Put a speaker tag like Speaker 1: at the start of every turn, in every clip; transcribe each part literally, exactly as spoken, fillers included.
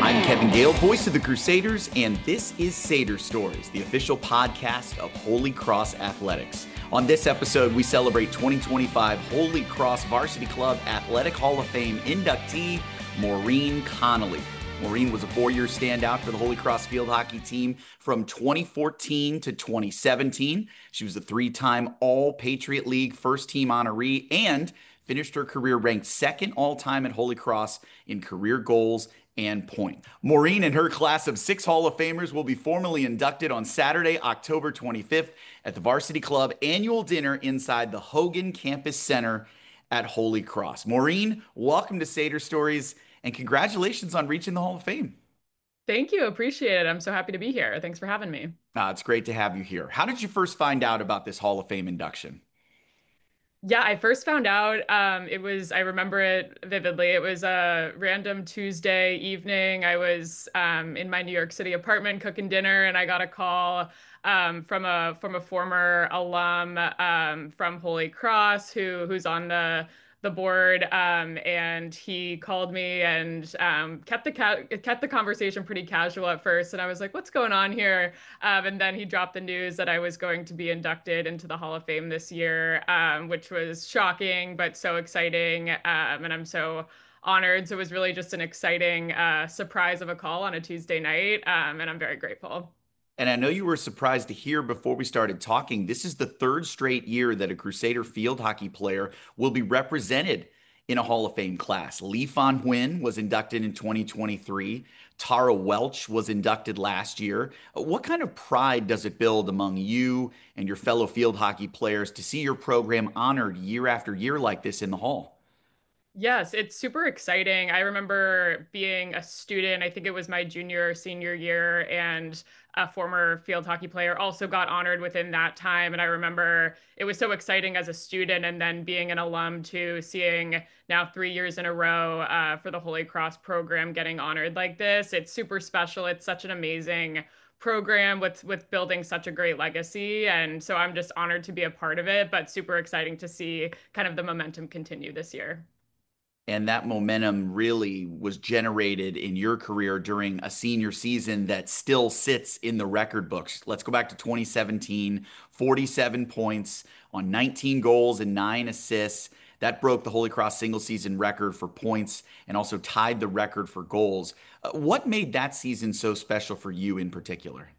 Speaker 1: I'm Kevin Gale, voice of the Crusaders, and this is Sader Stories, the official podcast of Holy Cross Athletics. On this episode, we celebrate twenty twenty-five Holy Cross Varsity Club Athletic Hall of Fame inductee, Maureen Connolly. Maureen was a four-year standout for the Holy Cross field hockey team from twenty fourteen to twenty seventeen. She was a three-time All-Patriot League first-team honoree and finished her career ranked second all-time at Holy Cross in career goals and point. Maureen and her class of six Hall of Famers will be formally inducted on Saturday, October twenty-fifth at the Varsity Club annual dinner inside the Hogan Campus Center at Holy Cross. Maureen, welcome to Sader Stories and congratulations on reaching the Hall of Fame.
Speaker 2: Thank you. Appreciate it. I'm so happy to be here. Thanks for having me.
Speaker 1: Uh, it's great to have you here. How did you first find out about this Hall of Fame induction?
Speaker 2: Yeah, I first found out, um, it was, I remember it vividly. It was a random Tuesday evening. I was um, in my New York City apartment cooking dinner, and I got a call um, from a from a former alum um, from Holy Cross who who's on the the board, um, and he called me and um, kept the ca kept the conversation pretty casual at first, and I was like, "What's going on here?" Um, and then he dropped the news that I was going to be inducted into the Hall of Fame this year, um, which was shocking but so exciting, um, and I'm so honored. So it was really just an exciting uh, surprise of a call on a Tuesday night, um, and I'm very grateful.
Speaker 1: And I know you were surprised to hear before we started talking, this is the third straight year that a Crusader field hockey player will be represented in a Hall of Fame class. Lee Von Nguyen was inducted in twenty twenty-three. Tara Welch was inducted last year. What kind of pride does it build among you and your fellow field hockey players to see your program honored year after year like this in the Hall?
Speaker 2: Yes, it's super exciting. I remember being a student, I think it was my junior or senior year, and a former field hockey player also got honored within that time. And I remember it was so exciting as a student, and then being an alum too, seeing now three years in a row uh, for the Holy Cross program getting honored like this. It's super special. It's such an amazing program with with building such a great legacy. And so I'm just honored to be a part of it, but super exciting to see kind of the momentum continue this year.
Speaker 1: And that momentum really was generated in your career during a senior season that still sits in the record books. Let's go back to twenty seventeen, forty-seven points on nineteen goals and nine assists. That broke the Holy Cross single season record for points and also tied the record for goals. Uh, what made that season so special for you in particular?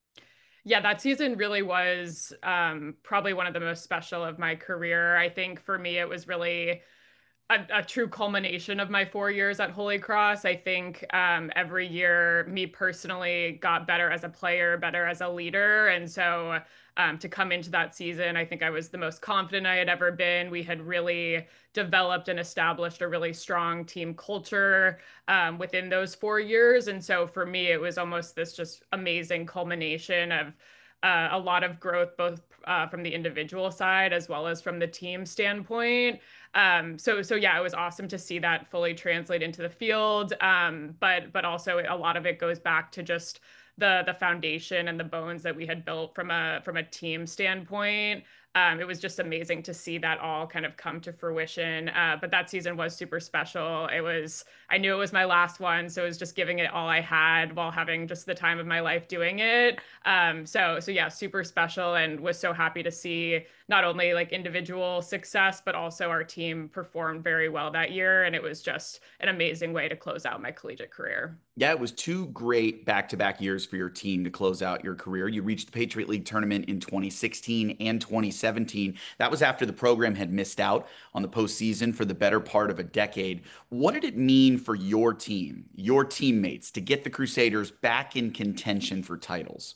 Speaker 2: Yeah, that season really was um, probably one of the most special of my career. I think for me, it was really a, a true culmination of my four years at Holy Cross. I think um, every year, me personally got better as a player, better as a leader. And so um, to come into that season, I think I was the most confident I had ever been. We had really developed and established a really strong team culture um, within those four years. And so for me, it was almost this just amazing culmination of uh, a lot of growth, both uh, from the individual side as well as from the team standpoint. Um, so so yeah, it was awesome to see that fully translate into the field. Um, but but also a lot of it goes back to just the the foundation and the bones that we had built from a from a team standpoint. Um, it was just amazing to see that all kind of come to fruition. Uh, but that season was super special. It was, I knew it was my last one, so it was just giving it all I had while having just the time of my life doing it. Um, so so yeah, super special, and was so happy to see not only like individual success, but also our team performed very well that year. And it was just an amazing way to close out my collegiate career.
Speaker 1: Yeah, it was two great back-to-back years for your team to close out your career. You reached the Patriot League tournament in twenty sixteen and twenty seventeen. That was after the program had missed out on the postseason for the better part of a decade. What did it mean for your team, your teammates, to get the Crusaders back in contention for titles?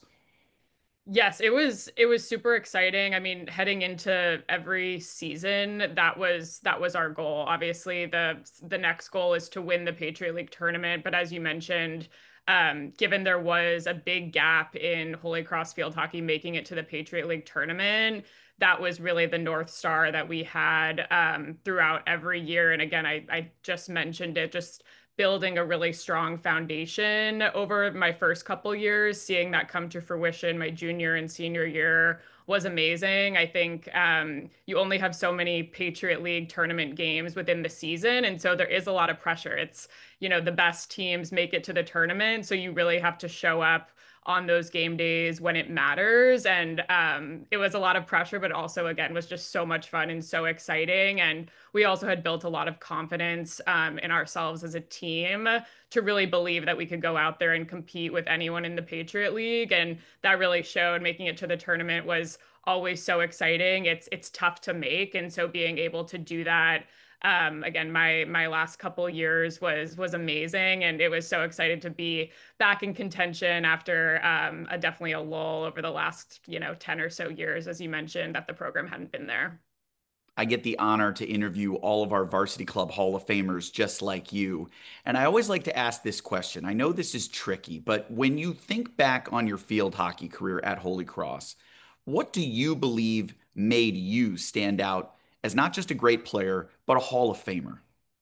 Speaker 2: Yes, it was it was super exciting. I mean, heading into every season, that was that was our goal. Obviously, the the next goal is to win the Patriot League tournament, but as you mentioned, um, given there was a big gap in Holy Cross field hockey making it to the Patriot League tournament, that was really the North Star that we had um, throughout every year. And again, I, I just mentioned it, just building a really strong foundation over my first couple years. Seeing that come to fruition my junior and senior year was amazing. I think um, you only have so many Patriot League tournament games within the season. And so there is a lot of pressure. It's, you know, the best teams make it to the tournament. So you really have to show up on those game days when it matters. And um, it was a lot of pressure, but also, again, was just so much fun and so exciting. And we also had built a lot of confidence um, in ourselves as a team to really believe that we could go out there and compete with anyone in the Patriot League. And that really showed. Making it to the tournament was always so exciting. It's it's tough to make. And so being able to do that um, again, my my last couple years was was amazing, and it was so excited to be back in contention after um, a definitely a lull over the last you know ten or so years, as you mentioned, that the program hadn't been there.
Speaker 1: I get the honor to interview all of our Varsity Club Hall of Famers just like you. And I always like to ask this question. I know this is tricky, but when you think back on your field hockey career at Holy Cross, what do you believe made you stand out as not just a great player, but a Hall of Famer?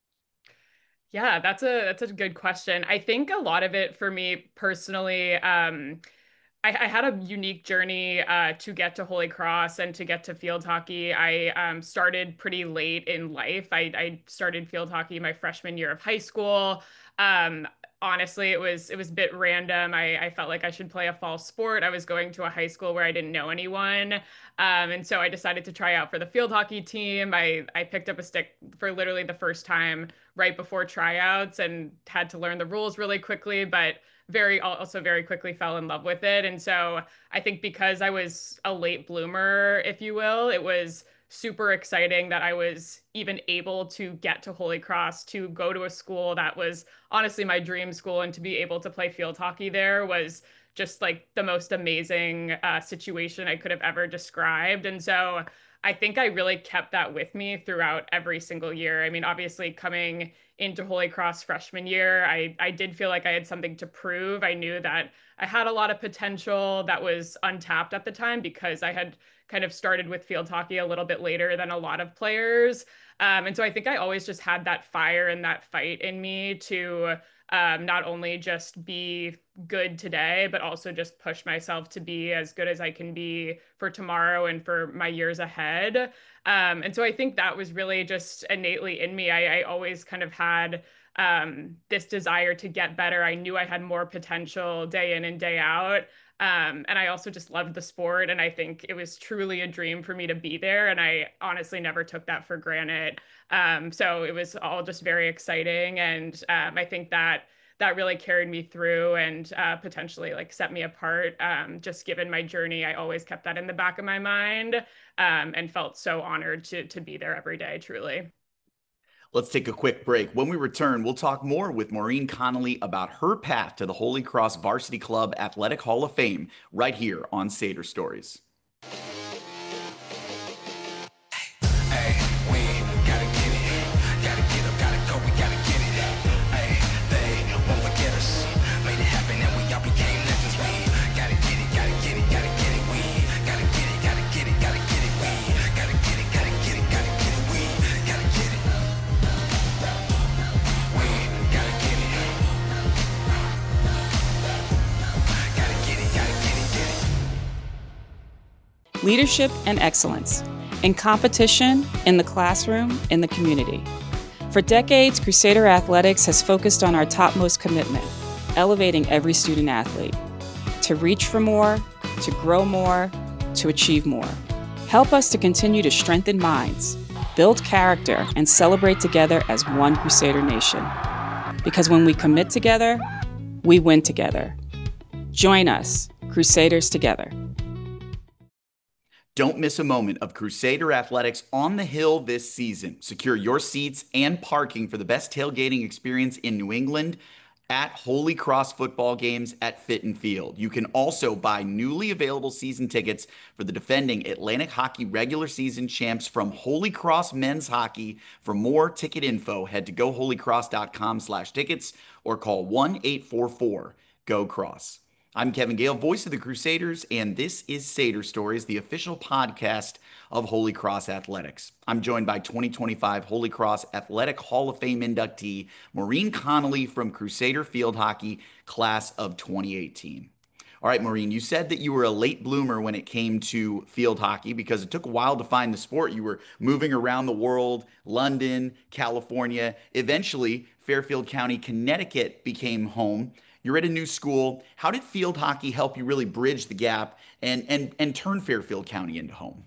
Speaker 2: Yeah, that's a that's a good question. I think a lot of it for me personally, um, I, I had a unique journey uh, to get to Holy Cross and to get to field hockey. I um, started pretty late in life. I, I started field hockey my freshman year of high school. Um, Honestly, it was it was a bit random. I, I felt like I should play a fall sport. I was going to a high school where I didn't know anyone, um, and so I decided to try out for the field hockey team. I I picked up a stick for literally the first time right before tryouts and had to learn the rules really quickly, but very also very quickly fell in love with it. And so I think because I was a late bloomer, if you will, it was super exciting that I was even able to get to Holy Cross, to go to a school that was honestly my dream school, and to be able to play field hockey there was just like the most amazing uh, situation I could have ever described. And so I think I really kept that with me throughout every single year. I mean, obviously coming into Holy Cross freshman year, I I did feel like I had something to prove. I knew that I had a lot of potential that was untapped at the time because I had kind of started with field hockey a little bit later than a lot of players. Um, and so I think I always just had that fire and that fight in me to um, not only just be good today, but also just push myself to be as good as I can be for tomorrow and for my years ahead. Um, and so I think that was really just innately in me. I, I always kind of had um, this desire to get better. I knew I had more potential day in and day out. Um, and I also just loved the sport. And I think it was truly a dream for me to be there. And I honestly never took that for granted. Um, so it was all just very exciting. And um, I think that that really carried me through and uh, potentially like set me apart. Um, just given my journey, I always kept that in the back of my mind um, and felt so honored to to be there every day, truly.
Speaker 1: Let's take a quick break. When we return, we'll talk more with Maureen Connolly about her path to the Holy Cross Varsity Club Athletic Hall of Fame right here on Sader Stories.
Speaker 3: Hey, we gotta get it, gotta get up, gotta go, we gotta get it. Hey, they won't forget us, made it happen and we all became legends. We gotta get it, gotta get it, gotta get it. We gotta get it, gotta get it, gotta get it. We gotta get it, gotta get it, gotta get it. We gotta get it. We gotta get it. Gotta get it, gotta get it, get it.
Speaker 4: Leadership and excellence in competition, in the classroom, in the community. For decades, Crusader Athletics has focused on our topmost commitment, elevating every student athlete to reach for more, to grow more, to achieve more. Help us to continue to strengthen minds, build character, and celebrate together as one Crusader Nation. Because when we commit together, we win together. Join us, Crusaders together.
Speaker 1: Don't miss a moment of Crusader Athletics on the Hill this season. Secure your seats and parking for the best tailgating experience in New England at Holy Cross football games at Fitton Field. You can also buy newly available season tickets for the defending Atlantic Hockey regular season champs from Holy Cross Men's Hockey. For more ticket info, head to go holy cross dot com slash tickets or call one eight four four go cross. I'm Kevin Gale, voice of the Crusaders, and this is Sader Stories, the official podcast of Holy Cross Athletics. I'm joined by twenty twenty-five Holy Cross Athletic Hall of Fame inductee Maureen Connolly from Crusader Field Hockey, class of twenty eighteen. All right, Maureen, you said that you were a late bloomer when it came to field hockey because it took a while to find the sport. You were moving around the world, London, California. Eventually, Fairfield County, Connecticut became home. You're at a new school. How did field hockey help you really bridge the gap and and and turn Fairfield County into home?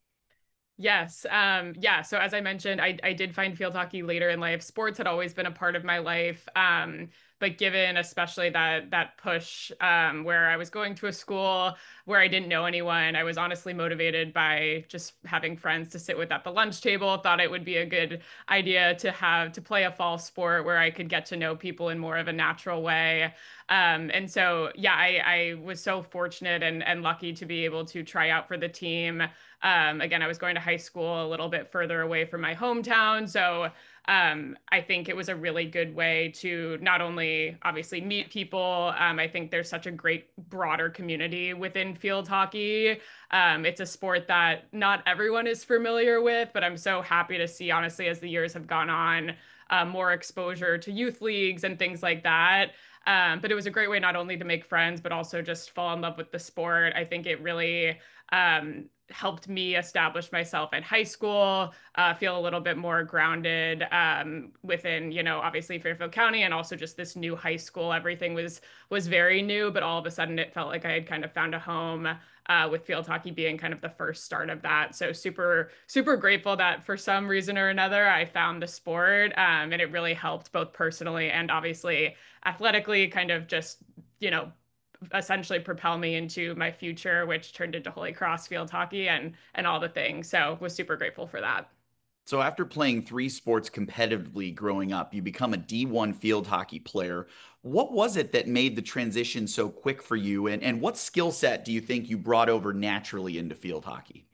Speaker 2: Yes. Um, yeah. So as I mentioned, I, I did find field hockey later in life. Sports had always been a part of my life. Um, but given especially that that push um, where I was going to a school where I didn't know anyone, I was honestly motivated by just having friends to sit with at the lunch table. Thought it would be a good idea to have to play a fall sport where I could get to know people in more of a natural way. Um, and so, yeah, I, I was so fortunate and, and lucky to be able to try out for the team. Um, again, I was going to high school a little bit further away from my hometown. So um, I think it was a really good way to not only obviously meet people. Um, I think there's such a great broader community within field hockey. Um, it's a sport that not everyone is familiar with, but I'm so happy to see, honestly, as the years have gone on, uh, more exposure to youth leagues and things like that. Um, but it was a great way not only to make friends, but also just fall in love with the sport. I think it really um, helped me establish myself in high school, uh, feel a little bit more grounded um, within, you know, obviously Fairfield County and also just this new high school. Everything was was very new, but all of a sudden it felt like I had kind of found a home uh, with field hockey being kind of the first start of that. So super, super grateful that for some reason or another, I found the sport um, and it really helped both personally and obviously athletically kind of just, you know, essentially propel me into my future, which turned into Holy Cross field hockey and and all the things. So was super grateful for that.
Speaker 1: So after playing three sports competitively growing up, you become a D one field hockey player. What was it that made the transition so quick for you? And, and what skill set do you think you brought over naturally into field hockey?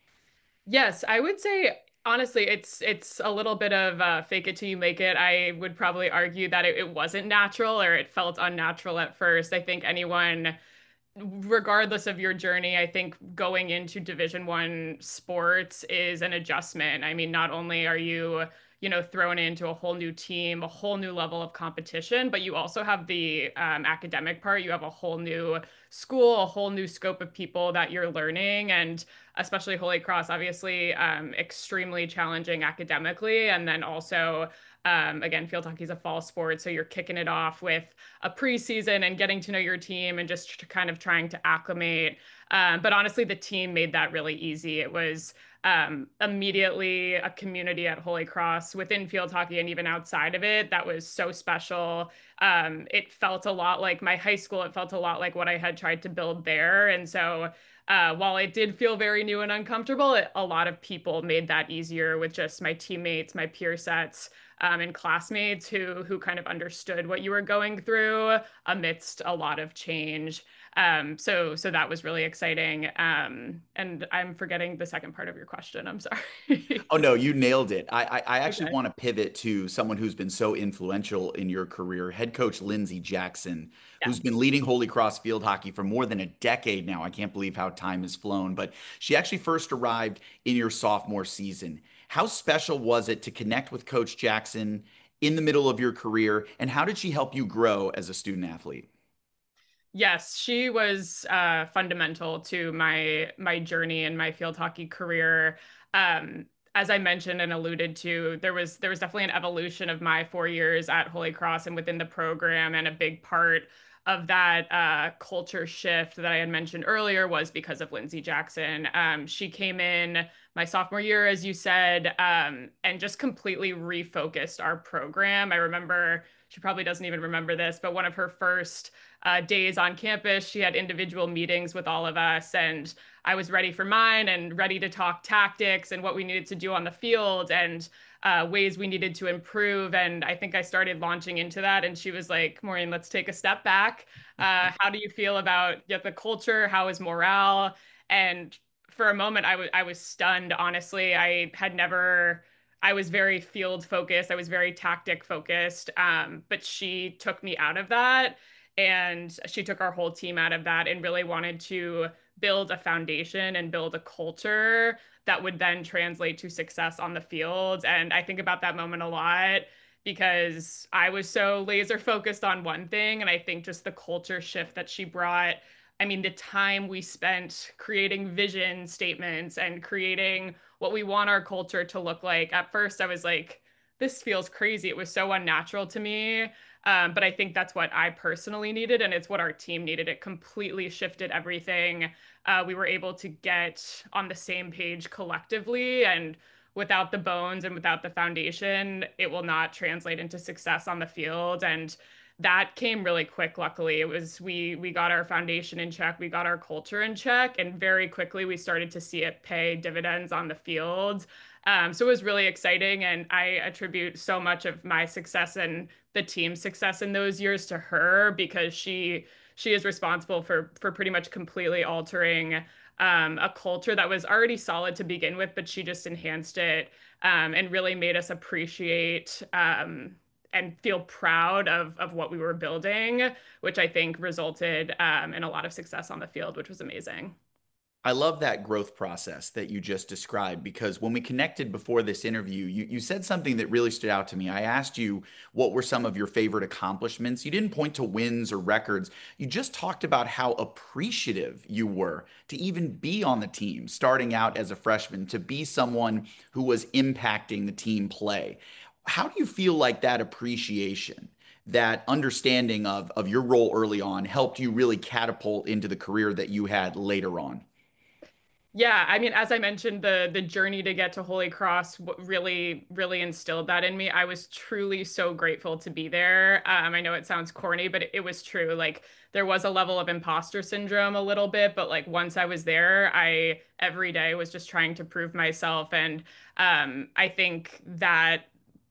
Speaker 2: Yes, I would say honestly, it's it's a little bit of uh, fake it till you make it. I would probably argue that it, it wasn't natural or it felt unnatural at first. I think anyone regardless of your journey, I think going into Division One sports is an adjustment. I mean, not only are you, you know, thrown into a whole new team, a whole new level of competition, but you also have the um, academic part. You have a whole new school, a whole new scope of people that you're learning, and especially Holy Cross, obviously, um, extremely challenging academically, and then also. Um, again, field hockey is a fall sport, so you're kicking it off with a preseason and getting to know your team and just kind of trying to acclimate. Um, but honestly, the team made that really easy. It was um, immediately a community at Holy Cross within field hockey and even outside of it that was so special. Um, it felt a lot like my high school. It felt a lot like what I had tried to build there. And so uh, while it did feel very new and uncomfortable, it, a lot of people made that easier with just my teammates, my peer sets, um, and classmates who who kind of understood what you were going through amidst a lot of change. Um, so so that was really exciting. Um, and I'm forgetting the second part of your question. I'm sorry.
Speaker 1: Oh no, you nailed it. I I, I actually
Speaker 2: Okay.
Speaker 1: want to pivot to someone who's been so influential in your career, head coach Lindsey Jackson,
Speaker 2: Yeah.
Speaker 1: who's been leading Holy Cross field hockey for more than a decade now. I can't believe how time has flown, but she actually first arrived in your sophomore season. How special was it to connect with Coach Jackson in the middle of your career, and how did she help you grow as a student athlete?
Speaker 2: Yes, she was uh, fundamental to my my journey and my field hockey career. Um, as I mentioned and alluded to, there was there was definitely an evolution of my four years at Holy Cross and within the program, and a big part of that uh, culture shift that I had mentioned earlier was because of Lindsey Jackson. Um, she came in my sophomore year, as you said, um, and just completely refocused our program. I remember she probably doesn't even remember this, but one of her first uh, days on campus. She had individual meetings with all of us, and I was ready for mine and ready to talk tactics and what we needed to do on the field and uh, ways we needed to improve. And I think I started launching into that. And she was like, Maureen, let's take a step back. Uh, how do you feel about yeah, the culture? How is morale? And for a moment, I was I was stunned, honestly. I had never. I was very field focused. I was very tactic focused. Um, but she took me out of that And she took our whole team out of that and really wanted to build a foundation and build a culture that would then translate to success on the field. And I think about that moment a lot because I was so laser focused on one thing. And I think just the culture shift that she brought, I mean, the time we spent creating vision statements and creating what we want our culture to look like. At first, I was like, this feels crazy. It was so unnatural to me. Um, but I think that's what I personally needed, and it's what our team needed. It completely shifted everything. Uh, we were able to get on the same page collectively, and without the bones and without the foundation, it will not translate into success on the field. And that came really quick. Luckily, it was we we got our foundation in check, we got our culture in check, and very quickly we started to see it pay dividends on the field. Um, so it was really exciting, and I attribute so much of my success and the team's success in those years to her because she she is responsible for for pretty much completely altering um, a culture that was already solid to begin with, but she just enhanced it um, and really made us appreciate um, and feel proud of of what we were building, which I think resulted um, in a lot of success on the field, which was amazing.
Speaker 1: I love that growth process that you just described because when we connected before this interview, you, you said something that really stood out to me. I asked you what were some of your favorite accomplishments. You didn't point to wins or records. You just talked about how appreciative you were to even be on the team, starting out as a freshman, to be someone who was impacting the team play. How do you feel like that appreciation, that understanding of, of your role early on helped you really catapult into the career that you had later on?
Speaker 2: Yeah, I mean, as I mentioned, the the journey to get to Holy Cross w- really, really instilled that in me. I was truly so grateful to be there. Um, I know it sounds corny, but it, it was true. Like there was a level of imposter syndrome a little bit, but like once I was there, I every day was just trying to prove myself. And um, I think that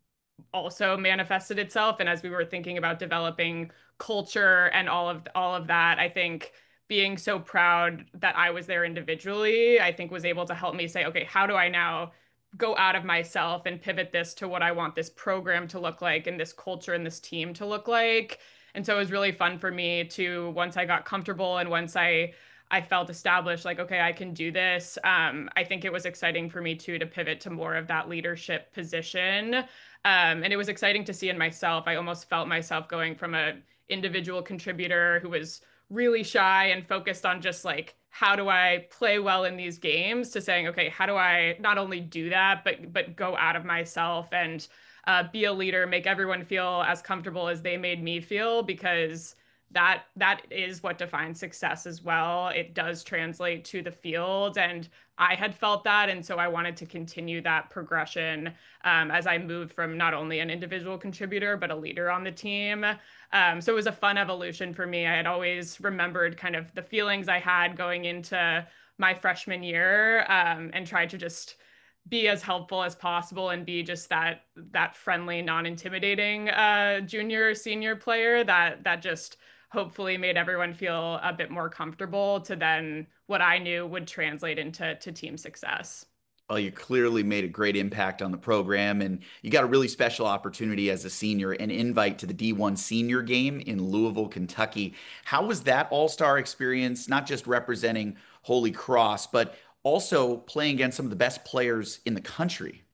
Speaker 2: also manifested itself. And as we were thinking about developing culture and all of all of that, I think being so proud that I was there individually, I think was able to help me say, okay, how do I now go out of myself and pivot this to what I want this program to look like and this culture and this team to look like? And so it was really fun for me to once I got comfortable and once I I felt established, like, okay, I can do this. Um, I think it was exciting for me too to pivot to more of that leadership position. Um, and it was exciting to see in myself. I almost felt myself going from a individual contributor who was really shy and focused on just like, how do I play well in these games to saying, okay, how do I not only do that, but but go out of myself and uh, be a leader, make everyone feel as comfortable as they made me feel, because that that is what defines success as well. It does translate to the field, and I had felt that, and so I wanted to continue that progression um, as I moved from not only an individual contributor but a leader on the team. Um, so it was a fun evolution for me. I had always remembered kind of the feelings I had going into my freshman year um, and tried to just be as helpful as possible and be just that that friendly, non-intimidating uh, junior or senior player that that just hopefully made everyone feel a bit more comfortable to then what I knew would translate into to team success.
Speaker 1: Well, you clearly made a great impact on the program, and you got a really special opportunity as a senior, an invite to the D one senior game in Louisville, Kentucky. How was that all-star experience, not just representing Holy Cross, but also playing against some of the best players in the country?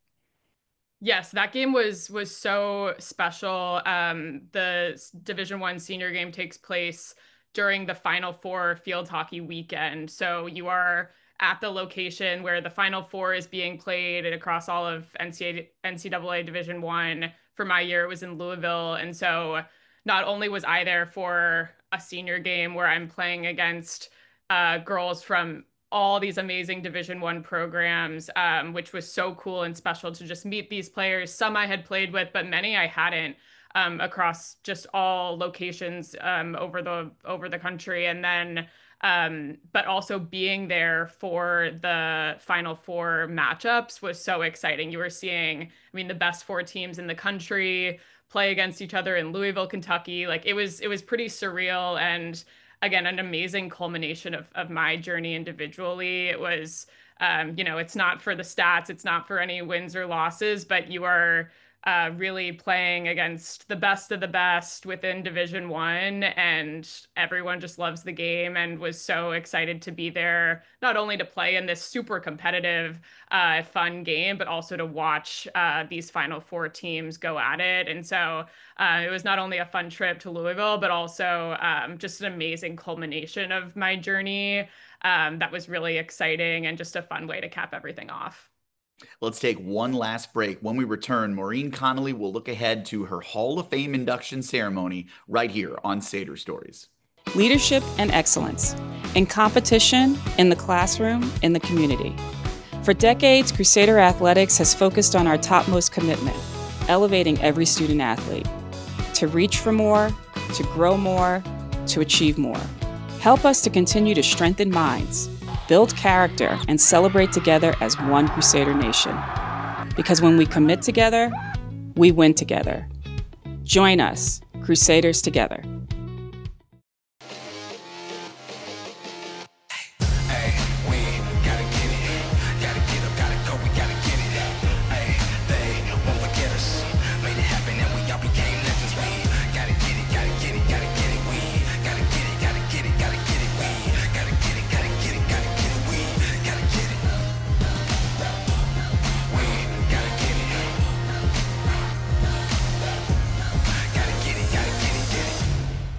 Speaker 2: Yes, that game was was so special. Um, the s- Division One senior game takes place during the Final Four field hockey weekend. So you are at the location where the Final Four is being played and across all of N C A A, N C double A Division One. For my year, it was in Louisville, and so not only was I there for a senior game where I'm playing against uh, girls from all these amazing Division One programs, um, which was so cool and special to just meet these players. Some I had played with, but many I hadn't, um, across just all locations um, over the over the country. And then, um, but also being there for the Final Four matchups was so exciting. You were seeing, I mean, the best four teams in the country play against each other in Louisville, Kentucky. Like it was, it was pretty surreal and again, an amazing culmination of, of my journey individually. It was, um, you know, it's not for the stats, it's not for any wins or losses, but you are uh, really playing against the best of the best within Division One, and everyone just loves the game and was so excited to be there, not only to play in this super competitive, uh, fun game, but also to watch uh, these Final Four teams go at it. And so uh, it was not only a fun trip to Louisville, but also um, just an amazing culmination of my journey. Um, that was really exciting and just a fun way to cap everything off.
Speaker 1: Let's take one last break. When we return, Maureen Connolly will look ahead to her Hall of Fame induction ceremony right here on Sader Stories.
Speaker 4: Leadership and excellence in competition, in the classroom, in the community. For decades, Crusader Athletics has focused on our topmost commitment, elevating every student athlete to reach for more, to grow more, to achieve more. Help us to continue to strengthen minds, build character, and celebrate together as one Crusader Nation. Because when we commit together, we win together. Join us, Crusaders together.
Speaker 3: Hey, we gotta get it, gotta get up, gotta go, we gotta get it. Hey, they won't forget us, made it happen and we all became legends. We gotta get it, gotta get it, gotta get it. We gotta get it, gotta get it, gotta get it. We gotta get it, gotta get it, gotta get it. We gotta get it. We gotta get it. Gotta get it, gotta get it, get it.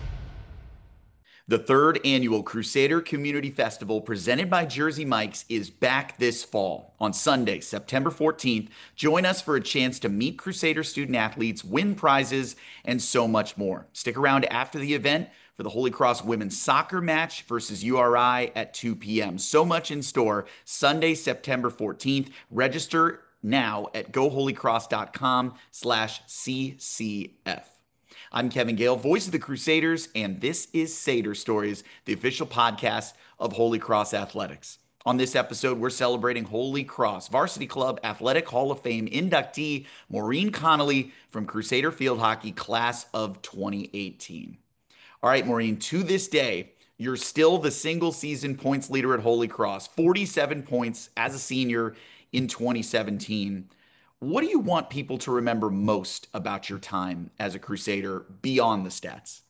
Speaker 1: The third annual Crusader Community Festival presented by Jersey Mike's is back this fall. On Sunday, September fourteenth, join us for a chance to meet Crusader student athletes, win prizes, and so much more. Stick around after the event for the Holy Cross women's soccer match versus U R I at two p.m. So much in store. Sunday, September fourteenth. Register now at goholycross.com slash CCF. I'm Kevin Gale, voice of the Crusaders, and this is Sader Stories, the official podcast of Holy Cross Athletics. On this episode, we're celebrating Holy Cross Varsity Club Athletic Hall of Fame inductee Maureen Connolly from Crusader Field Hockey Class of twenty eighteen. All right, Maureen, to this day, you're still the single season points leader at Holy Cross, forty-seven points as a senior in twenty seventeen. What do you want people to remember most about your time as a Crusader beyond the stats?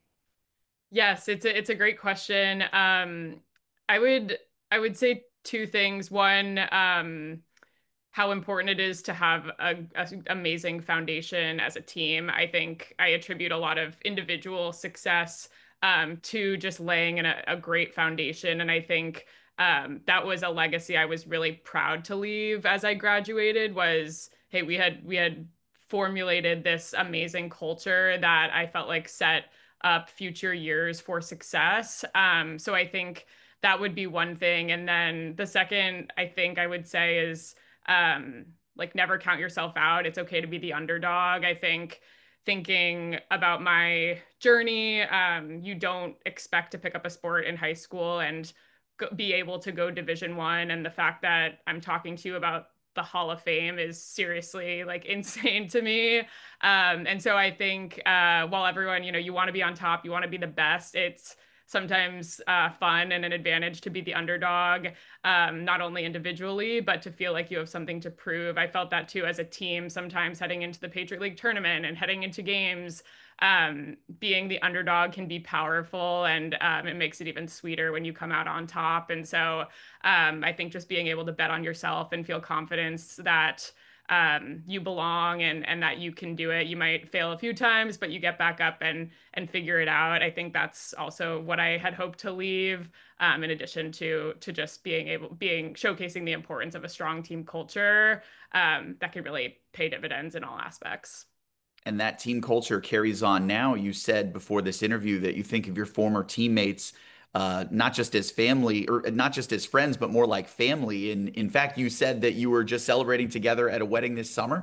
Speaker 2: Yes, it's a it's a great question. Um, I would I would say two things. One, um, how important it is to have a, a amazing foundation as a team. I think I attribute a lot of individual success um, to just laying in a, a great foundation, and I think um, that was a legacy I was really proud to leave as I graduated. Was hey, we had we had formulated this amazing culture that I felt like set up future years for success. Um, so I think that would be one thing. And then the second, I think I would say is um, like never count yourself out. It's okay to be the underdog. I think thinking about my journey, um, you don't expect to pick up a sport in high school and go, be able to go Division One. And the fact that I'm talking to you about the Hall of Fame is seriously like insane to me. Um, and so I think uh, while everyone, you know, you want to be on top, you want to be the best, it's sometimes uh, fun and an advantage to be the underdog, um, not only individually, but to feel like you have something to prove. I felt that too as a team, sometimes heading into the Patriot League tournament and heading into games. Um, being the underdog can be powerful, and um, it makes it even sweeter when you come out on top. And so um, I think just being able to bet on yourself and feel confidence that um, you belong and and that you can do it. You might fail a few times, but you get back up and and figure it out. I think that's also what I had hoped to leave. Um, in addition to to just being able being showcasing the importance of a strong team culture um, that could really pay dividends in all aspects.
Speaker 1: And that team culture carries on now. You said before this interview that you think of your former teammates uh, not just as family or not just as friends, but more like family. And in fact, you said that you were just celebrating together at a wedding this summer.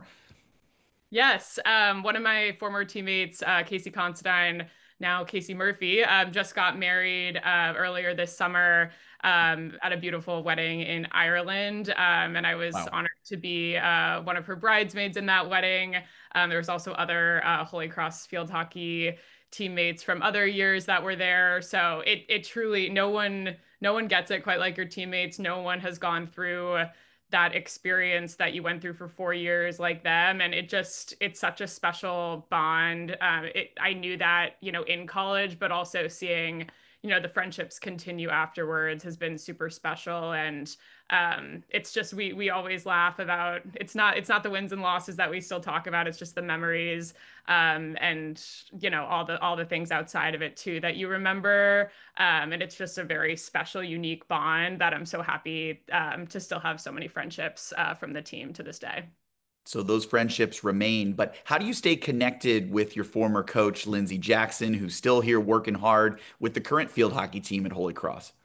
Speaker 2: Yes, um, one of my former teammates, uh, Casey Constantine, now Casey Murphy, um, just got married uh, earlier this summer um, at a beautiful wedding in Ireland. Um, and I was
Speaker 1: Wow.
Speaker 2: honored to be uh, one of her bridesmaids in that wedding. Um, there was also other uh, Holy Cross field hockey teammates from other years that were there. So it it truly, no one no one gets it quite like your teammates. No one has gone through that experience that you went through for four years like them. And it just, it's such a special bond. Um, it, I knew that, you know, in college, but also seeing, you know, the friendships continue afterwards has been super special. And um, it's just, we, we always laugh about, it's not, it's not the wins and losses that we still talk about. It's just the memories, um, and, you know, all the, all the things outside of it too, that you remember. Um, and it's just a very special, unique bond that I'm so happy, um, to still have so many friendships, uh, from the team to this day.
Speaker 1: So those friendships remain, but how do you stay connected with your former coach, Lindsey Jackson, who's still here working hard with the current field hockey team at Holy Cross?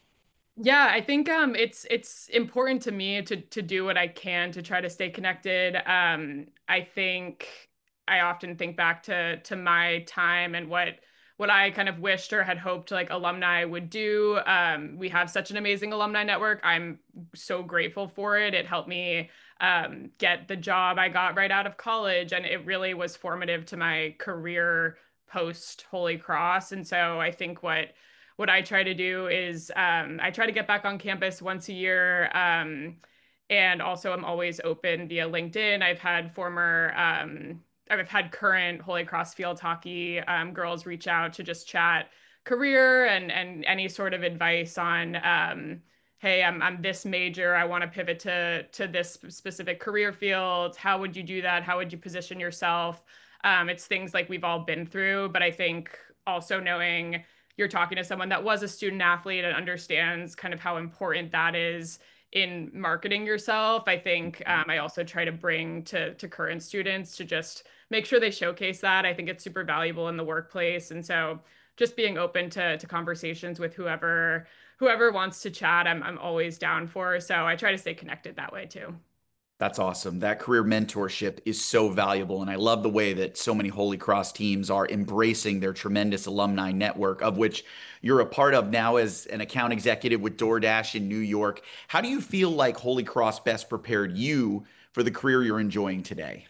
Speaker 2: Yeah, I think um it's it's important to me to to do what I can to try to stay connected. Um, I think I often think back to to my time and what what I kind of wished or had hoped like alumni would do. Um, we have such an amazing alumni network. I'm so grateful for it. It helped me um, get the job I got right out of college, and it really was formative to my career post Holy Cross. And so I think what what I try to do is um, I try to get back on campus once a year. Um, and also, I'm always open via LinkedIn. I've had former, um, I've had current Holy Cross field hockey um, girls reach out to just chat career and and any sort of advice on, um, hey, I'm I'm this major. I want to pivot to to this specific career field. How would you do that? How would you position yourself? Um, it's things like we've all been through, but I think also knowing you're talking to someone that was a student athlete and understands kind of how important that is in marketing yourself. I think um, I also try to bring to to current students to just make sure they showcase that. I think it's super valuable in the workplace. And so just being open to to conversations with whoever whoever wants to chat, I'm I'm always down for. So I try to stay connected that way too.
Speaker 1: That's awesome. That career mentorship is so valuable. And I love the way that so many Holy Cross teams are embracing their tremendous alumni network, of which you're a part of now as an account executive with DoorDash in New York. How do you feel like Holy Cross best prepared you for the career you're enjoying today?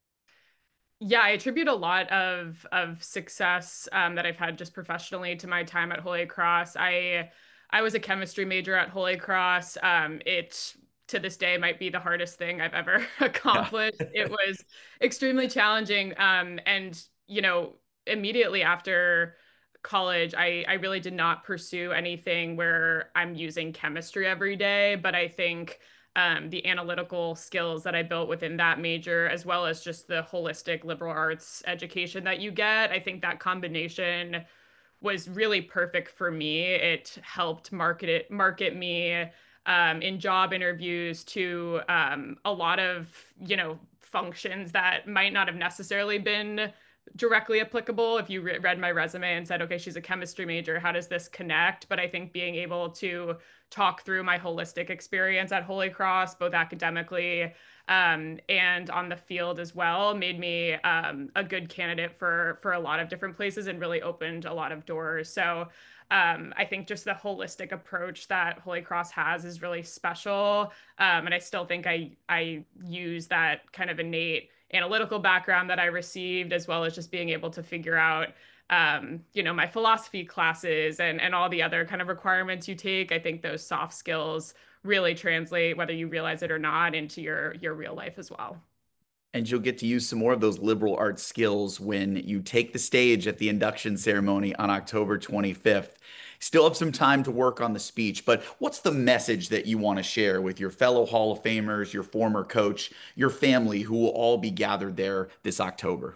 Speaker 2: Yeah, I attribute a lot of of success um, that I've had just professionally to my time at Holy Cross. I I was a chemistry major at Holy Cross. Um, it to this day might be the hardest thing I've ever
Speaker 1: Yeah.
Speaker 2: accomplished. It was extremely challenging. Um, and you know, immediately after college, I I really did not pursue anything where I'm using chemistry every day. But I think um, the analytical skills that I built within that major, as well as just the holistic liberal arts education that you get. I think that combination was really perfect for me. It helped market it, market me um, in job interviews to um, a lot of, you know, functions that might not have necessarily been directly applicable if you re read my resume and said, okay, she's a chemistry major, how does this connect? But I think being able to talk through my holistic experience at Holy Cross, both academically um, and on the field as well, made me um, a good candidate for for a lot of different places and really opened a lot of doors. So um, I think just the holistic approach that Holy Cross has is really special. Um, and I still think I I use that kind of innate analytical background that I received, as well as just being able to figure out um, you know, my philosophy classes and and all the other kind of requirements you take. I think those soft skills really translate, whether you realize it or not, into your your real life as well.
Speaker 1: And you'll get to use some more of those liberal arts skills when you take the stage at the induction ceremony on October twenty-fifth. Still have some time to work on the speech, but what's the message that you want to share with your fellow Hall of Famers, your former coach, your family, who will all be gathered there this October?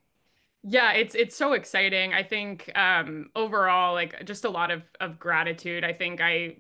Speaker 2: Yeah, it's it's so exciting. I think um overall, like just a lot of of gratitude. I think I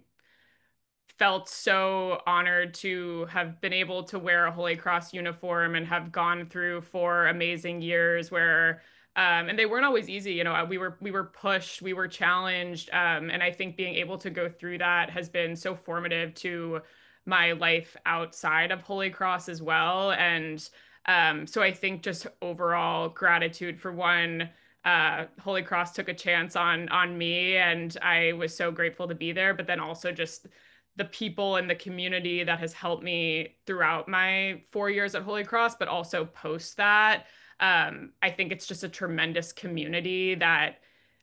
Speaker 2: felt so honored to have been able to wear a Holy Cross uniform and have gone through four amazing years where um, and they weren't always easy, you know, we were we were pushed, we were challenged, um, and I think being able to go through that has been so formative to my life outside of Holy Cross as well. And um, so I think just overall gratitude for one, uh, Holy Cross took a chance on on me, and I was so grateful to be there. But then also just the people in the community that has helped me throughout my four years at Holy Cross, but also post that. Um, I think it's just a tremendous community that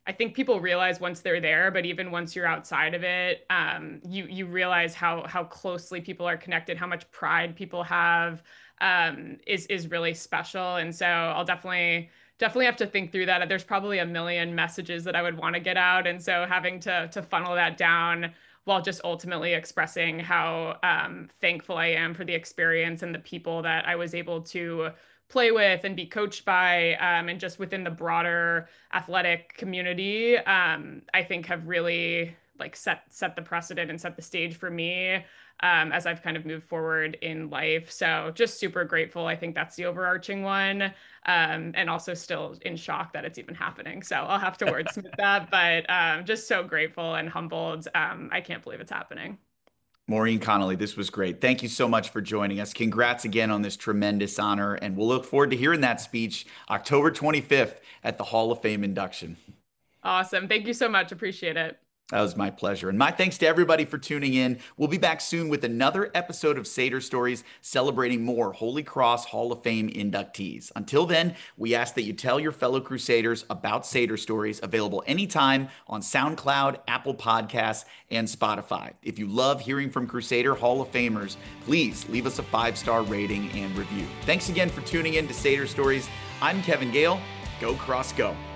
Speaker 2: I think people realize once they're there, but even once you're outside of it, um, you you realize how how closely people are connected, how much pride people have, um, is is really special. And so I'll definitely definitely have to think through that. There's probably a million messages that I would want to get out, and so having to to funnel that down while just ultimately expressing how um, thankful I am for the experience and the people that I was able to play with and be coached by, um, and just within the broader athletic community, um, I think have really like set set the precedent and set the stage for me, um, as I've kind of moved forward in life. So just super grateful. I think that's the overarching one, um, and also still in shock that it's even happening. So I'll have to wordsmith that, but um, just so grateful and humbled. Um, I can't believe it's happening.
Speaker 1: Maureen Connolly, this was great. Thank you so much for joining us. Congrats again on this tremendous honor, and we'll look forward to hearing that speech October twenty-fifth at the Hall of Fame induction.
Speaker 2: Awesome. Thank you so much. Appreciate it.
Speaker 1: That was my pleasure. And my thanks to everybody for tuning in. We'll be back soon with another episode of Sader Stories, celebrating more Holy Cross Hall of Fame inductees. Until then, we ask that you tell your fellow Crusaders about Sader Stories, available anytime on SoundCloud, Apple Podcasts, and Spotify. If you love hearing from Crusader Hall of Famers, please leave us a five-star rating and review. Thanks again for tuning in to Sader Stories. I'm Kevin Gale. Go Cross Go.